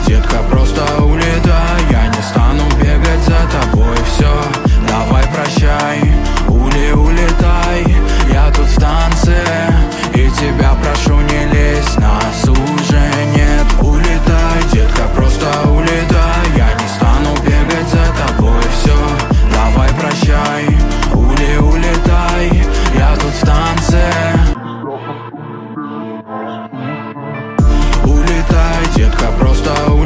детка, просто улетай. Я не стану бегать за тобой, все, давай прощай. Улетай, я тут в танце, и тебя прошу, не лезь, нас уже нет. Улетай, детка, просто улетай. Я не стану бегать за тобой, все, давай прощай. Улетай, я тут в танце. Улетай, детка, просто улетай.